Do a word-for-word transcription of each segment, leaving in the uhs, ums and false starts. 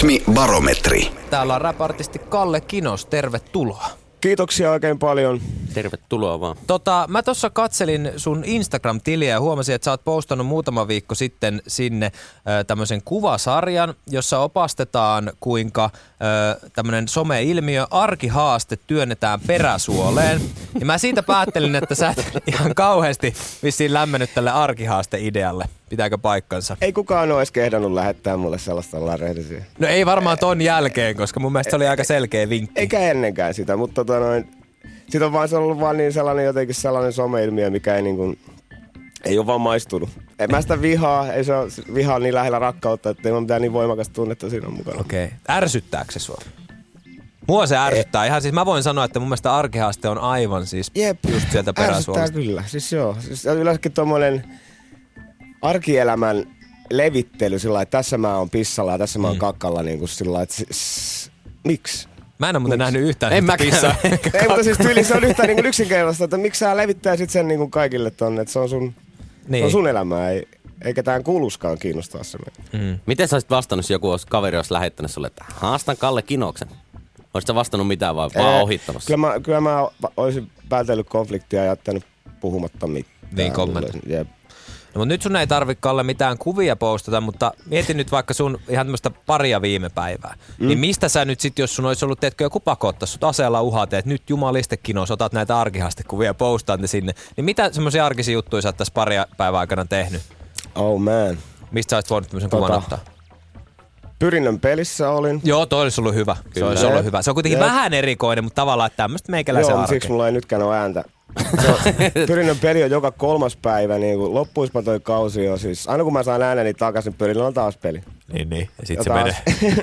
Rytmibarometri. Täällä on rap-artisti Kalle Kinos, tervetuloa. Kiitoksia oikein paljon. Tervetuloa vaan. Tota, mä tossa katselin sun Instagram-tiliä ja huomasin, että sä oot postannut muutama viikko sitten sinne ö, tämmöisen kuvasarjan, jossa opastetaan, kuinka ö, tämmönen some-ilmiö arkihaaste työnnetään peräsuoleen. Ja mä siitä päättelin, että sä et ihan kauheasti vissiin lämmennyt tälle arkihaaste-idealle. Pitääkö paikkansa? Ei kukaan ole edes kehdannut lähettää mulle sellaista larrehdisia. No ei varmaan ton jälkeen, koska mun mielestä se oli aika selkeä vinkki. Eikä ennenkään sitä, mutta tota noin, sit on vaan se ollut vaan niin sellainen jotenkin sellainen some-ilmiö, mikä ei niinku, ei ole vaan maistunut. En mä sitä vihaa, ei se ole, vihaa niin lähellä rakkautta, että ei ole mitään niin voimakasta tunnetta siinä mukana. Okei. Okay. Ärsyttääkö se sua? Mua se ärsyttää. Ihan siis mä voin sanoa, että mun mielestä arkihaaste on aivan siis Jep, just sieltä peräsuolesta. Ärsyttää kyllä, siis joo. Siis yleensäkin tommonen arkielämän levittely sillä lailla, että tässä mä oon pissalla ja tässä mä oon mm. kakkalla niin kuin sillä lailla, että siis, miksi? Mä en ole muuten nähnyt yhtään en pissaa. Ei, mutta siis tyyli se on yhtään niin kuin yksinkertaista, että miksi sä levittäisit sen niin kuin kaikille tonne, että se on sun, niin. on sun elämää, ei, eikä tämän kuuluskaan kiinnostaa se. Mm. Miten sä olisit vastannut, jos joku olisi, kaveri olisi lähettänyt sulle, että haastan Kalle Kinoksen? Olisit sä vastannut mitään vai vaan Ee, ohittanut? Kyllä mä, kyllä mä olisin päätellyt konfliktia ja jättänyt puhumatta mitään. Niin kommentti. No, mutta nyt sun ei tarvi, Kalle, mitään kuvia postata, mutta mieti nyt vaikka sun ihan tämmöistä paria viime päivää. Mm. Niin mistä sä nyt sit, jos sun olisi ollut, teetkö joku pakottaa sut aseella uhat, että nyt jumalistekinos, otat näitä arkihaastekuvia ja postaat ne sinne. Niin mitä semmoisia arkisia juttuja sä oot tässä paria päivää aikana tehnyt? Oh man. Mistä sä olisit voinut tämmöisen tota, kuvan ottaa? Pyrinnön pelissä olin. Joo, toi olisi ollut hyvä. Se olisi ollut hyvä. Se on kuitenkin Jep. vähän erikoinen, mutta tavallaan että tämmöistä meikäläisen Joo, arke. siksi mulla ei nytkään ole ääntä. Pyrinnön peli on joka kolmas päivä, niin kuin loppuispa toi kausi jo. Siis aina kun mä saan ääneni takaisin, Pyrinnön on taas peli. Niin, niin. Ja sit ja se taas.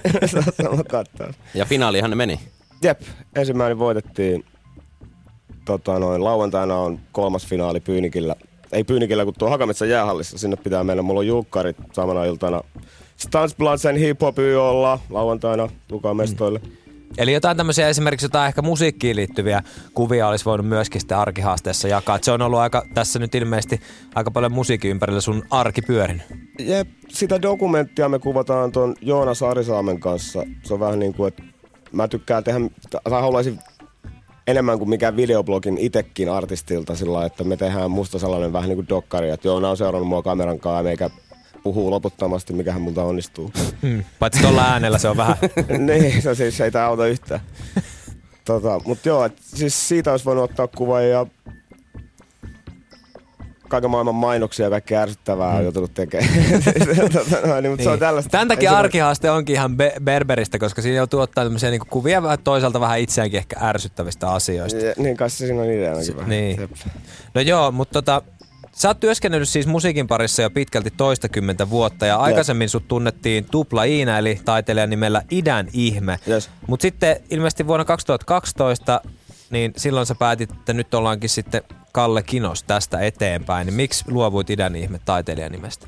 menee. Ja finaalihan ne meni. Jep, ensimmäinen voitettiin. Tota noin, lauantaina on kolmas finaali Pyynikillä. Ei Pyynikillä, kun tuo Hakametsän jäähallissa. Sinne pitää mennä. Mulla on julkkarit samana iltana. Stans Blansen Hip Hop Y O:lla lauantaina Lukaan mestoille. Mm. Eli jotain tämmöisiä esimerkiksi jotain ehkä musiikkiin liittyviä kuvia olisi voinut myöskin sitten arkihaasteessa jakaa. Et se on ollut aika, tässä nyt ilmeisesti aika paljon musiikin ympärillä sun arki pyörinyt. Jep, sitä dokumenttia me kuvataan ton Joonas Arisaamen kanssa. Se on vähän niin kuin, että mä tykkään tehdä, tai haluaisin enemmän kuin mikään videoblogin itekin artistilta sillä lailla, että me tehdään musta sellainen vähän niin kuin dokkari, että Joona on seurannut mua kameran kanssa meikä puhuu loputtomasti, mikähän multa onnistuu. Hmm. Paitsi tuolla äänellä se on vähän. Niin, se siis ei tää auta yhtään. Tota, mut joo, et, siis siitä olisi voinut ottaa kuva ja kaiken maailman mainoksia ja kaikkea ärsyttävää hmm. on joutunut tekemään. tota, no, niin, niin. Se on tällaista. Tämän takia arkihaaste onkin ihan be- berberistä, koska siinä joutuu ottaa tämmöisiä niinku kuvia vähän toisaalta vähän itseäänkin ehkä ärsyttävistä asioista. Ja, niin kai se siinä on ideanakin vähän. Niin. No joo, mutta tota, sä oot työskennellyt siis musiikin parissa jo pitkälti toistakymmentä vuotta ja aikaisemmin sut tunnettiin Tupla Iina eli taiteilijan nimellä Idän ihme. Yes. Mut sitten ilmeisesti vuonna kaksituhattakaksitoista, niin silloin sä päätit, että nyt ollaankin sitten Kalle Kinos tästä eteenpäin. Niin miksi luovuit Idän ihme taiteilijan nimestä?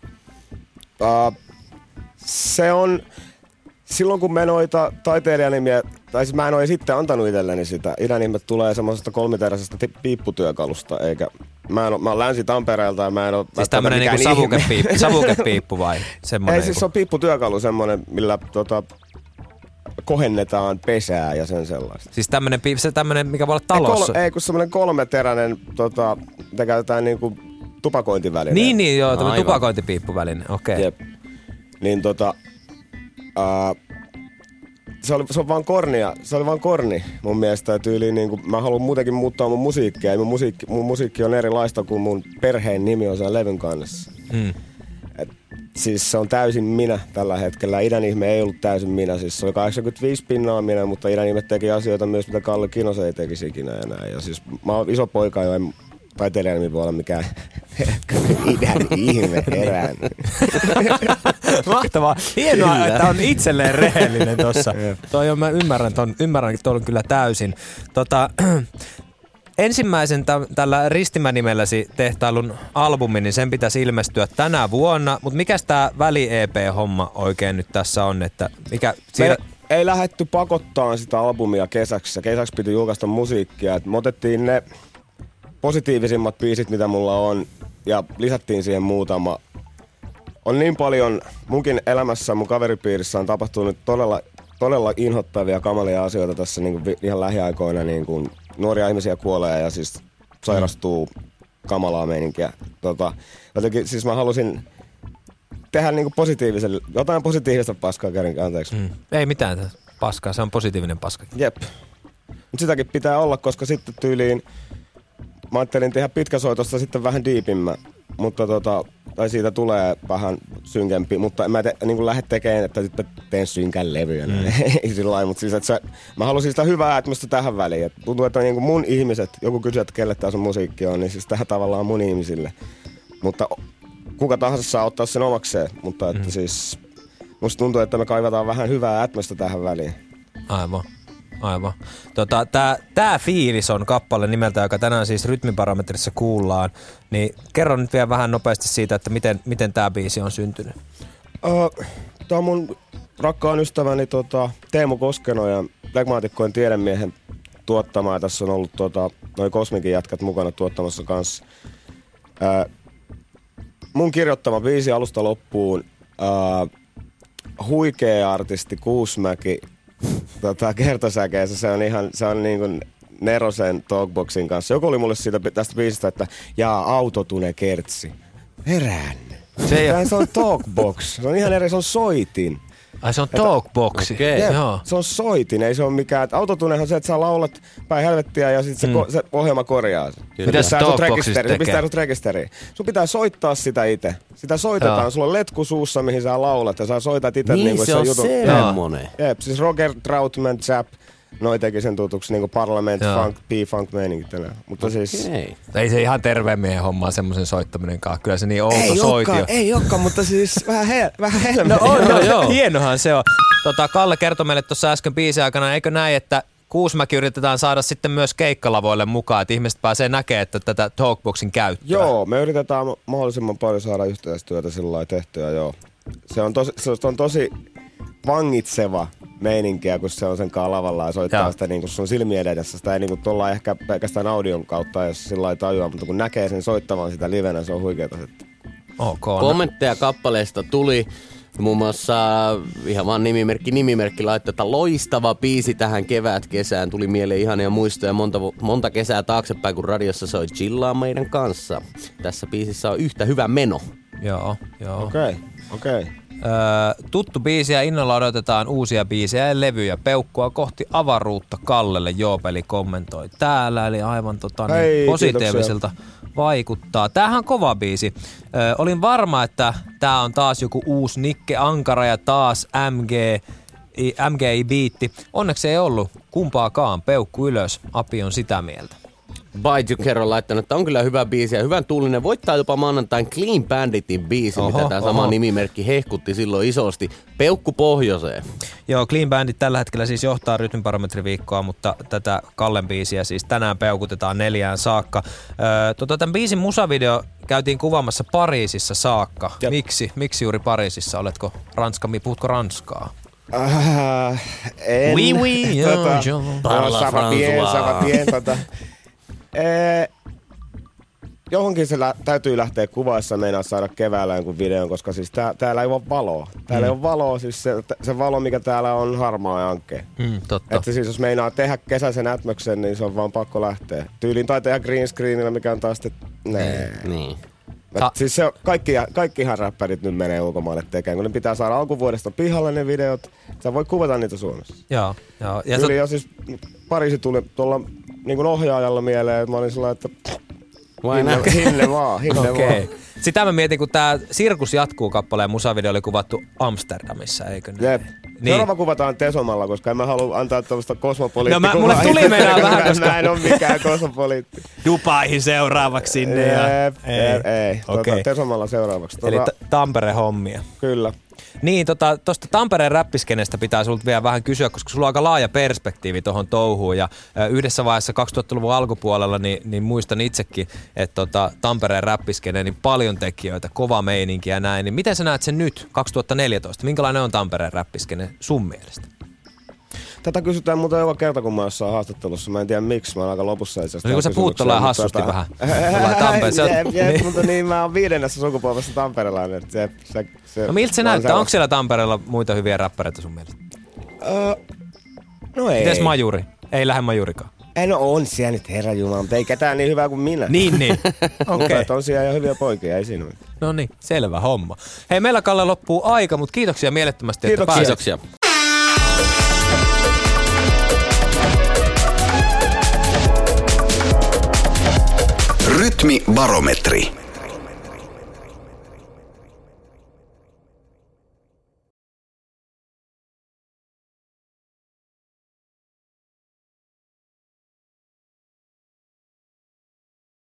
Uh, se on, silloin kun me noita taiteilijanimiä, tai siis mä en ole sitten antanut itselleni sitä. Idän ihme tulee semmoisesta kolmiteräisestä piipputyökalusta, eikä Mä, en, mä oon Länsi-Tampereelta ja mä en oo siis tämmönen niinku savukepiippu, savukepiippu vai? Semmonen ei, siis se on piipputyökalu semmonen, millä tota, kohennetaan pesää ja sen sellaista. Siis tämmönen, se tämmönen, mikä voi olla talossa? Ei, kol, ei kun semmonen kolmeteräinen, tota, mitä käytetään niinku tupakointiväline. Niin, niin joo, tämmönen tupakointipiippuväline, okei. Okay. Jep. Niin tota, uh, se, oli, se on vaan kornia, se oli vaan korni mun mielestä tyyliin niinku, mä haluan muutenkin muuttaa mun musiikkia. Mun musiikki, mun musiikki on erilaista kuin mun perheen nimi on sen levyn kannessa. Mm. Et, siis se on täysin minä tällä hetkellä. Idän ihme ei ollut täysin minä. Siis se oli kahdeksankymmentäviisi pinnaa minä, mutta Idän ihme teki asioita myös, mitä Kalle Kinos ei tekisi ikinä enää. Ja siis mä oon iso poika jo, en taiteilijan nimi voi olla mikään Idän ihme erään. Mahtavaa. Hienoa, kyllä, että on itselleen rehellinen tossa. Toi on, mä ymmärrän ton, ymmärrän ton kyllä täysin. Tota, ensimmäisen t- tällä ristimänimelläsi tehtailun albumin, niin sen pitäisi ilmestyä tänä vuonna. Mutta mikäs tää väli-E P-homma oikein nyt tässä on? Että mikä siinä... Me ei lähdetty pakottaan sitä albumia kesäksi. Kesäksi piti julkaista musiikkia. Et me otettiin ne positiivisimmat biisit, mitä mulla on, ja lisättiin siihen muutama on niin paljon, munkin elämässä, mun kaveripiirissä on tapahtunut todella, todella inhottavia, kamalia asioita tässä niin kuin ihan lähiaikoina. Niin kuin nuoria ihmisiä kuolee ja siis sairastuu kamalaa meininkiä. Tota, jotenkin siis mä halusin tehdä niin kuin positiivisen, jotain positiivista paskaa kärin, anteeksi. Mm. Ei mitään paskaa, se on positiivinen paska. Jep. Mut sitäkin pitää olla, koska sitten tyyliin mä ajattelin tehdä pitkäsoitosta sitten vähän diipimmä, mutta tota, tai siitä tulee vähän synkempi, mutta mä te, niin lähde tekemään, että sitten teen synkän levyä. Mm. Ei sillä lailla, mutta siis, että se, mä halusin sitä hyvää ääntämistä tähän väliin. Et tuntuu, että niin mun ihmiset, joku kysyy, että kelle tää sun musiikki on, niin siis tähän tavallaan mun ihmisille. Mutta kuka tahansa saa ottaa sen omakseen, mutta että mm. siis musta tuntuu, että me kaivataan vähän hyvää ääntämistä tähän väliin. Aivan. Aivan. Tota, tää, tää fiilis on kappale nimeltä, joka tänään siis Rytmiparametrissa kuullaan. Niin kerro nyt vielä vähän nopeasti siitä, että miten, miten tää biisi on syntynyt. Uh, tää on mun rakkaan ystäväni tota, Teemu Koskeno ja Flegmaatikkojen tiedemiehen tuottamaa. Tässä on ollut tota, noi Kosmikin jätkät mukana tuottamassa kanssa. Uh, mun kirjoittama biisi alusta loppuun. Uh, huikea artisti Kuusmäki. Tota, kertosäkeessä se on ihan, se on niin kuin Nerosen Talkboxin kanssa. Joku oli mulle siitä, tästä biisistä, että jaa, autotune kertsi. Herään. Se, ei se on Talkbox. Se on ihan eri, se on soitin. Ai se on Talkboxi. Okay. Jep, se on soitin, ei se ole mikään. Autotunehan on se, että sä laulat päin helvettiä ja sitten se, mm. se ohjelma korjaa sen. Mitä se Talkboxista tekee? Se pistää sut rekisteriin. Sun pitää soittaa sitä itse. Sitä soitetaan. Joo. Sulla on letku suussa, mihin sä laulat ja sä soitat itse. Niin, niin se on semmonen. Jep, siis Roger Troutman, Zapp. Noi teki sen tutuksi niinku Parlament, Funk, P-Funk meininki tällä. Mutta okay. siis ei se ihan terveen miehen hommaa semmoisen soittaminenkaan. Kyllä se niin outo soiti jo. Ei olekaan, mutta siis vähän hel- vähän helmeä. No on, no, joo. Hienohan se on. Tota, Kalle kertoi meille tuossa äsken biisin aikana, eikö näin, että Kuusmäki yritetään saada sitten myös keikkalavoille mukaan, että ihmiset pääsee näkemään että tätä Talkboxin käyttöä. Joo, me yritetään mahdollisimman paljon saada yhteistyötä sillä lailla tehtyä, joo. Se on tosi, se on tosi vangitseva meininkiä, kun se on sen kaa lavalla ja soittaa ja sitä niin kuin sun silmien edessä. Sitä ei niin kuin tuolla ehkä pelkästään audion kautta, jos sillä lailla tajua, mutta kun näkee sen soittavan sitä livenä, se on huikeeta. Okay. Kommentteja kappaleesta tuli. Muun muassa ihan vaan nimimerkki nimimerkki laittoi, että loistava biisi tähän kevät-kesään. Tuli mieleen ihania muistoja monta, monta kesää taaksepäin, kun radiossa soi chillaa meidän kanssa. Tässä biisissä on yhtä hyvä meno. Joo, joo. Okei, okay, okei. Okay. Öö, tuttu biisi ja innolla odotetaan uusia biisejä ja levyjä. Peukkua kohti avaruutta Kallelle Joopeli kommentoi täällä. Eli aivan tota, niin Hei, positiiviselta kiitoksia. Vaikuttaa. Tämähän on kova biisi. Öö, olin varma, että tää on taas joku uusi Nikke Ankara ja taas M G, M G I-biitti. Onneksi ei ollut kumpaakaan. Peukku ylös. Api on sitä mieltä. Baijuker on laittanut, että on kyllä hyvä biisi ja hyvän tuulinen. Voittaa jopa maanantain Clean Banditin biisi, oho, mitä tämä sama nimimerkki hehkutti silloin isosti. Peukku pohjoiseen. Joo, Clean Bandit tällä hetkellä siis johtaa Rytmiparametriviikkoa, mutta tätä Kallen biisiä siis tänään peukutetaan neljään saakka. Öö, tota, tämän biisin musavideo käytiin kuvaamassa Pariisissa saakka. Jep. Miksi? Miksi juuri Pariisissa? Oletko ranska, puhutko ranskaa? Äh, en. Oui, oui, joo, tota, joo. Parla François. Tota. Ee, johonkin se lä- täytyy lähteä kuvaessa meinaa saada keväällä jonkun videon, koska siis tää, täällä ei ole valoa. Täällä mm. ei ole valoa, siis se, se valo mikä täällä on harmaa ja ankea. Mm, totta. Että siis jos meinaa tehdä kesäisen ätmöksen, niin se on vaan pakko lähteä. Tyyliin tai tehdä green screenillä, mikä on taas sitten nee. Niin. Ta- siis se, kaikki, kaikkihan räppärit nyt menee ulkomaille tekemään, kun ne pitää saada alkuvuodesta pihalle ne videot. Sä voi kuvata niitä Suomessa. Joo, joo. Ja Tyyli, tot... siis Pariisi tuli tuolla niin kuin ohjaajalla mieleen, että mä olin sellainen, että hinne, hinne vaan, hinne okay. vaan. Sitä mä mietin, kun tää Sirkus jatkuu kappaleen musavideo oli kuvattu Amsterdamissa, eikö ne? Jep. Niin. Seuraava kuvataan Tesomalla, koska en mä halua antaa tämmöistä kosmopoliittikuvaa. No mä, mulle tuli meinaa vähän, koska... Mä en oo mikään kosmopoliitti. Dubaihin seuraavaksi sinne ja... Jep, ei, ei. Okay. Tuota, Tesomalla seuraavaksi. Tuota... Eli t- Tampere hommia. Kyllä. Niin, tota, tosta Tampereen räppiskenestä pitää sulta vielä vähän kysyä, koska sulla on aika laaja perspektiivi tohon touhuun. Ja ö, yhdessä vaiheessa kaksituhattaluvun alkupuolella niin, niin muistan itsekin, että tota, Tampereen räppiskene, niin paljon tekijöitä, kova meininki ja näin. Niin miten sä näet sen nyt, kaksituhattaneljätoista? Minkälainen on Tampereen räppiskene sun mielestä? Tätä kysytään muuten joka kerta, kun mä oon jossain haastattelussa. Mä en tiedä miksi, mä oon aika lopussa itse asiassa. No niin kun sä puhut tollaan hassusti tota... vähän. Tampereella. Jep, jep, mutta niin, mä oon viidennessä sukupolvessa tamperelainen. Se, se, se, no miltä se näyttää? Onko siellä Tampereella muita hyviä räppäreitä sun mielestä? Öö, no ei. Mites Majuri? Ei lähde Majurikaan. Ei, no on siellä nyt, herra jumala, mutta ei ketään niin hyvää kuin minä. Niin, niin. Okei. Okay. On siellä jo hyviä poikia, ei siinä. No niin, selvä homma. Hei, meillä Kalle loppuu aika, mutta kiitoksia mielettömästi, että pääsit. Kiitoksia. Rytmibarometri.